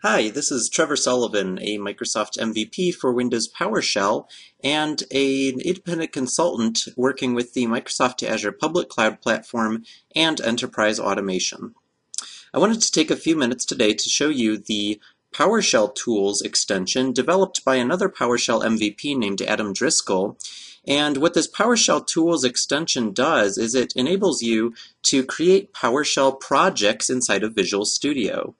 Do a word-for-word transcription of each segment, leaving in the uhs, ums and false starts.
Hi, this is Trevor Sullivan, a Microsoft M V P for Windows PowerShell and a- an independent consultant working with the Microsoft Azure Public Cloud Platform and Enterprise Automation. I wanted to take a few minutes today to show you the PowerShell Tools extension developed by another PowerShell M V P named Adam Driscoll. And what this PowerShell Tools extension does is it enables you to create PowerShell projects inside of Visual Studio.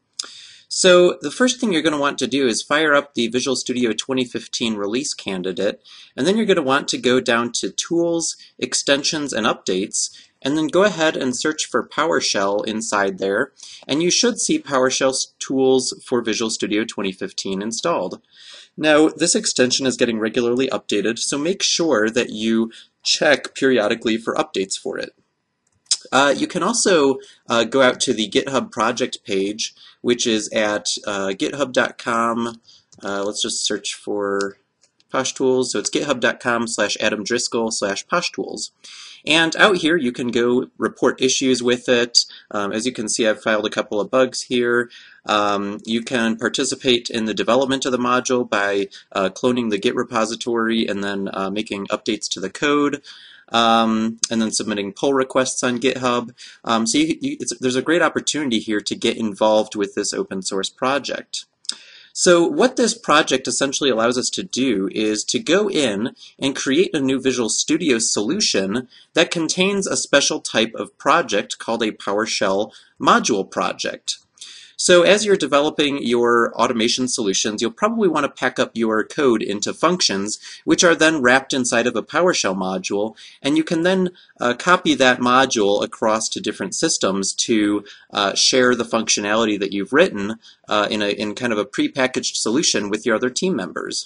So the first thing you're going to want to do is fire up the Visual Studio twenty fifteen release candidate, and then you're going to want to go down to Tools, Extensions, and Updates, and then go ahead and search for PowerShell inside there, and you should see PowerShell Tools for Visual Studio twenty fifteen installed. Now, this extension is getting regularly updated, so make sure that you check periodically for updates for it. Uh, you can also uh, go out to the GitHub project page, which is at uh, github dot com. Uh, let's just search for PoshTools. So it's github dot com slash Adam Driscoll slash PoshTools. And out here, you can go report issues with it. Um, as you can see, I've filed a couple of bugs here. Um, you can participate in the development of the module by uh, cloning the Git repository and then uh, making updates to the code. Um, and then submitting pull requests on GitHub. Um, so you, you, it's, there's a great opportunity here to get involved with this open source project. So what this project essentially allows us to do is to go in and create a new Visual Studio solution that contains a special type of project called a PowerShell module project. So as you're developing your automation solutions, you'll probably want to pack up your code into functions, which are then wrapped inside of a PowerShell module, and you can then uh, copy that module across to different systems to uh, share the functionality that you've written uh, in, a, in kind of a prepackaged solution with your other team members.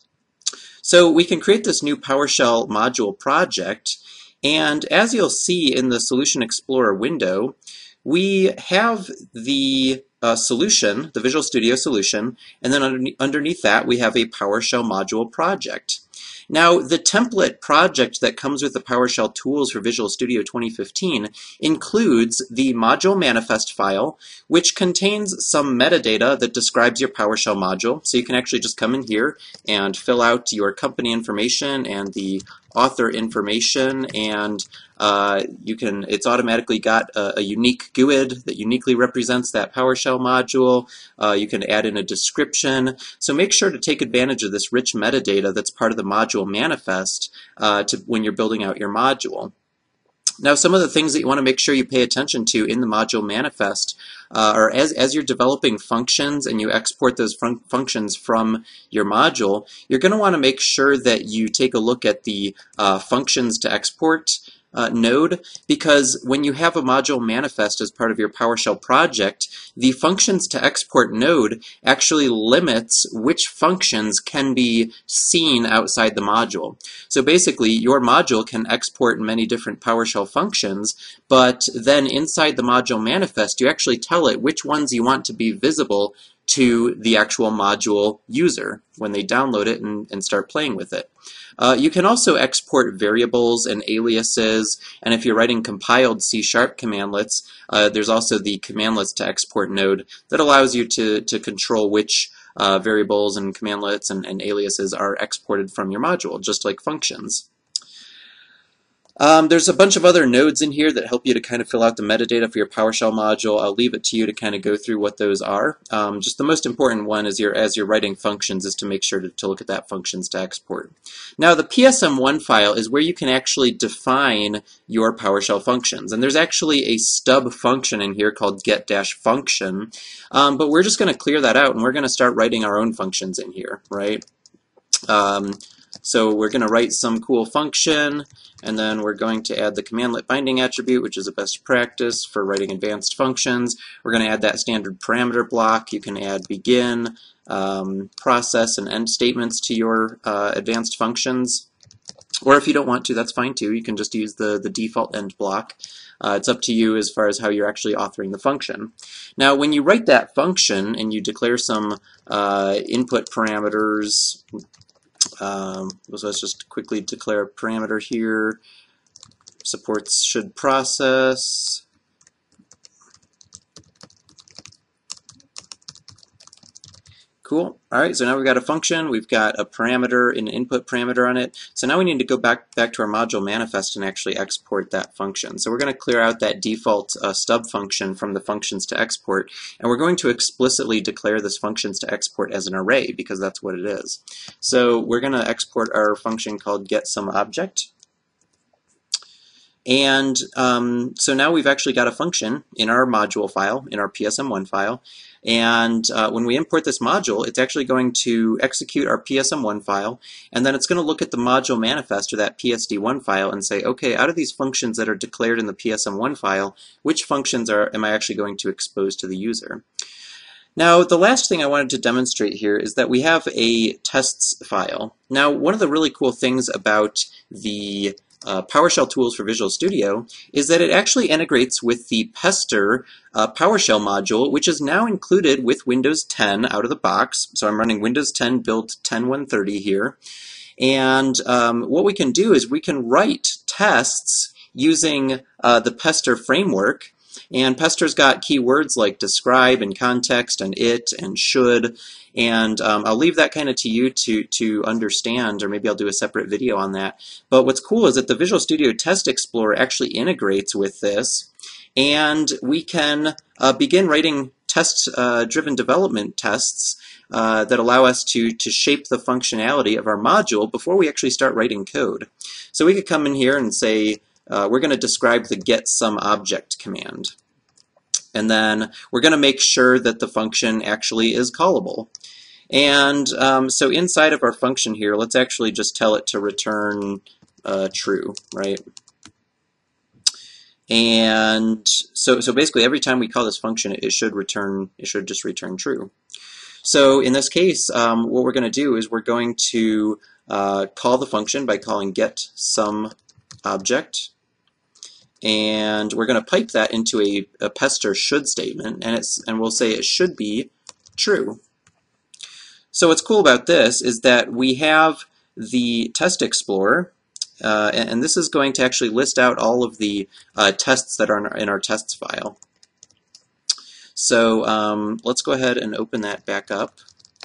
So we can create this new PowerShell module project, and as you'll see in the Solution Explorer window, we have the uh, solution, the Visual Studio solution, and then underneath, underneath that we have a PowerShell module project. Now, the template project that comes with the PowerShell tools for Visual Studio twenty fifteen includes the module manifest file, which contains some metadata that describes your PowerShell module. So you can actually just come in here and fill out your company information and the author information, and uh, you can, it's automatically got a, a unique G U I D that uniquely represents that PowerShell module. Uh, you can add in a description. So make sure to take advantage of this rich metadata that's part of the module manifest uh, to, when you're building out your module. Now, some of the things that you want to make sure you pay attention to in the module manifest uh, are as, as you're developing functions and you export those fun functions from your module, you're going to want to make sure that you take a look at the uh, functions to export Uh, node, because when you have a module manifest as part of your PowerShell project, the functions to export node actually limits which functions can be seen outside the module. So basically, your module can export many different PowerShell functions, but then inside the module manifest, you actually tell it which ones you want to be visible to the actual module user when they download it and, and start playing with it. Uh, you can also export variables and aliases, and if you're writing compiled C sharp commandlets, uh, there's also the commandlets to export node that allows you to, to control which uh, variables and commandlets and, and aliases are exported from your module, just like functions. Um, there's a bunch of other nodes in here that help you to kind of fill out the metadata for your PowerShell module. I'll leave it to you to kind of go through what those are. Um, just the most important one is your, as you're writing functions is to make sure to, to look at that functions to export. Now, the P S M one file is where you can actually define your PowerShell functions. And there's actually a stub function in here called get-function. Um, but we're just going to clear that out, and we're going to start writing our own functions in here, right? Um, So we're going to write some cool function, and then we're going to add the commandlet binding attribute, which is a best practice for writing advanced functions. We're going to add that standard parameter block. You can add begin, um, process, and end statements to your uh, advanced functions. Or if you don't want to, that's fine too. You can just use the, the default end block. Uh, it's up to you as far as how you're actually authoring the function. Now, when you write that function and you declare some uh, input parameters, Um, so let's just quickly declare a parameter here. Supports should process. Cool. All right, so now we've got a function, we've got a parameter, an input parameter on it. So now we need to go back, back to our module manifest and actually export that function. So we're going to clear out that default uh, stub function from the functions to export, and we're going to explicitly declare this functions to export as an array because that's what it is. So we're going to export our function called getSomeObject. And um, so now we've actually got a function in our module file, in our P S M one file. And uh, when we import this module, it's actually going to execute our P S M one file, and then it's going to look at the module manifest, or that P S D one file, and say, okay, out of these functions that are declared in the P S M one file, which functions are am I actually going to expose to the user? Now, the last thing I wanted to demonstrate here is that we have a tests file. Now, one of the really cool things about the Uh, PowerShell tools for Visual Studio is that it actually integrates with the Pester uh, PowerShell module, which is now included with Windows ten out of the box. So I'm running Windows ten build ten one thirty here. And um, what we can do is we can write tests using uh, the Pester framework. And Pester's got keywords like describe and context and it and should. And um, I'll leave that kind of to you to, to understand, or maybe I'll do a separate video on that. But what's cool is that the Visual Studio Test Explorer actually integrates with this, and we can uh, begin writing test-driven uh, development tests uh, that allow us to, to shape the functionality of our module before we actually start writing code. So we could come in here and say, uh, we're going to describe the getSomeObject command. And then we're going to make sure that the function actually is callable. And um, so inside of our function here, let's actually just tell it to return uh, true, right? And so, so basically every time we call this function, it should return, it should just return true. So in this case, um, what we're going to do is we're going to uh, call the function by calling getSomeObject. And we're going to pipe that into a, a Pester should statement, and it's and we'll say it should be true. So what's cool about this is that we have the Test Explorer, uh, and, and this is going to actually list out all of the uh, tests that are in our, in our tests file. So um, let's go ahead and open that back up.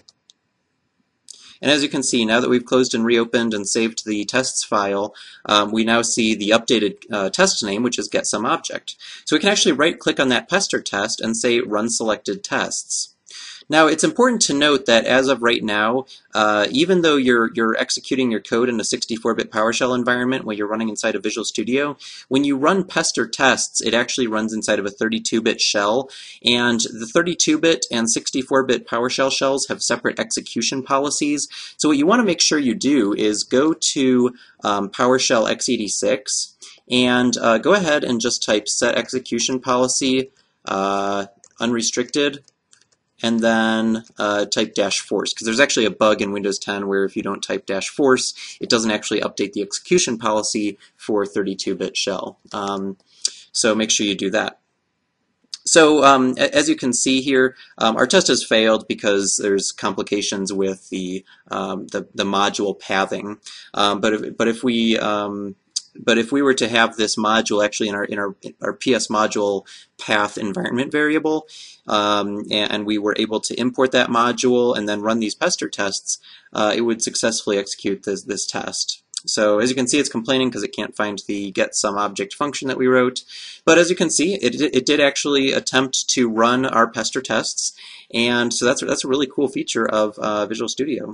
And as you can see, now that we've closed and reopened and saved the tests file, um, we now see the updated uh, test name, which is getSomeObject. So we can actually right-click on that Pester test and say Run Selected Tests. Now, it's important to note that as of right now, uh, even though you're, you're executing your code in a sixty-four bit PowerShell environment while you're running inside of Visual Studio, when you run Pester tests, it actually runs inside of a thirty-two bit shell, and the thirty-two bit and sixty-four bit PowerShell shells have separate execution policies. So what you want to make sure you do is go to um, PowerShell x eighty-six and uh, go ahead and just type set execution policy uh, unrestricted, and then uh, type dash force, because there's actually a bug in Windows ten where if you don't type dash force, it doesn't actually update the execution policy for thirty-two bit shell. Um, so make sure you do that. So um, as you can see here, um, our test has failed because there's complications with the um, the, the module pathing. Um, but if, but if we um, But if we were to have this module actually in our in our, our P S module path environment variable, um, and, and we were able to import that module and then run these Pester tests, uh, it would successfully execute this this test. So as you can see, it's complaining because it can't find the getSomeObject function that we wrote. But as you can see, it it did actually attempt to run our Pester tests, and so that's that's a really cool feature of uh, Visual Studio.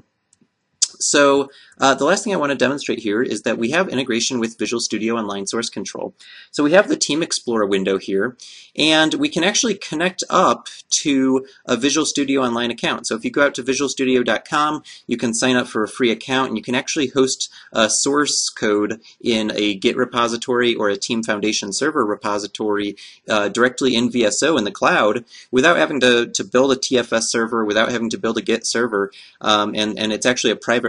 So uh, the last thing I want to demonstrate here is that we have integration with Visual Studio Online Source Control. So we have the Team Explorer window here, and we can actually connect up to a Visual Studio Online account. So if you go out to visual studio dot com, you can sign up for a free account, and you can actually host a source code in a Git repository or a Team Foundation server repository uh, directly in V S O in the cloud without having to, to build a T F S server, without having to build a Git server, um, and, and it's actually a private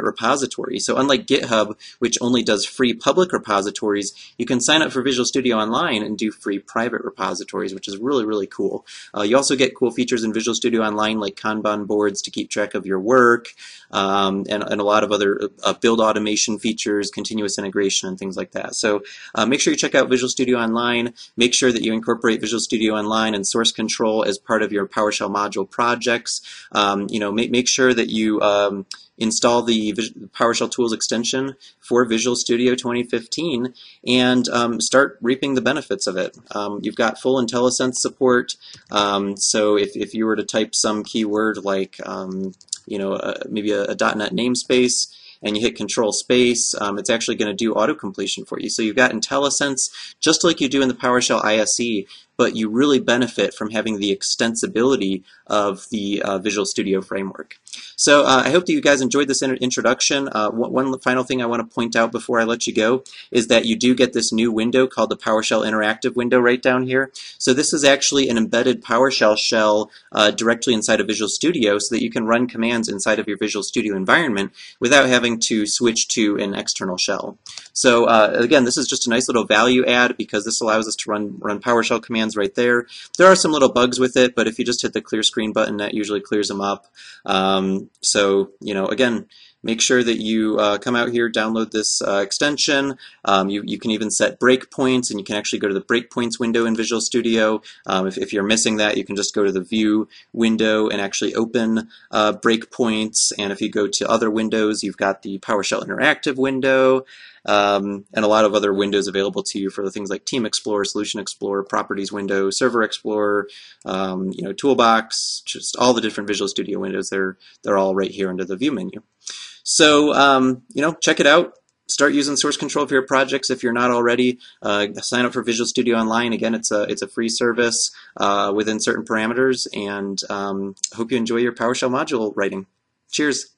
repository. So unlike GitHub, which only does free public repositories, you can sign up for Visual Studio Online and do free private repositories, which is really, really cool. Uh, you also get cool features in Visual Studio Online like Kanban boards to keep track of your work, um, and, and a lot of other uh, build automation features, continuous integration, and things like that. So uh, make sure you check out Visual Studio Online. Make sure that you incorporate Visual Studio Online and source control as part of your PowerShell module projects. Um, you know, make, make sure that you um, install the PowerShell Tools extension for Visual Studio twenty fifteen and um, start reaping the benefits of it. Um, you've got full IntelliSense support, um, so if, if you were to type some keyword like um, you know, uh, maybe a, a .NET namespace, and you hit Control Space, um, it's actually going to do auto-completion for you. So you've got IntelliSense just like you do in the PowerShell I S E, but you really benefit from having the extensibility of the uh, Visual Studio framework. So uh, I hope that you guys enjoyed this introduction. Uh, one final thing I want to point out before I let you go is that you do get this new window called the PowerShell Interactive window right down here. So this is actually an embedded PowerShell shell uh, directly inside of Visual Studio so that you can run commands inside of your Visual Studio environment without having to switch to an external shell. So uh, again, this is just a nice little value add because this allows us to run, run PowerShell commands right there. There are some little bugs with it, but if you just hit the clear screen button, that usually clears them up. Um, so, you know, again, make sure that you uh, come out here, download this uh, extension. Um, you, you can even set breakpoints, and you can actually go to the breakpoints window in Visual Studio. Um, if, if you're missing that, you can just go to the View window and actually open uh, breakpoints. And if you go to other windows, you've got the PowerShell Interactive window, um, and a lot of other windows available to you for the things like Team Explorer, Solution Explorer, Properties window, Server Explorer, um, you know, Toolbox, just all the different Visual Studio windows. They're, they're all right here under the View menu. So, um, you know, check it out. Start using source control for your projects if you're not already. Uh, sign up for Visual Studio Online. Again, it's a, it's a free service uh, within certain parameters, and um, hope you enjoy your PowerShell module writing. Cheers.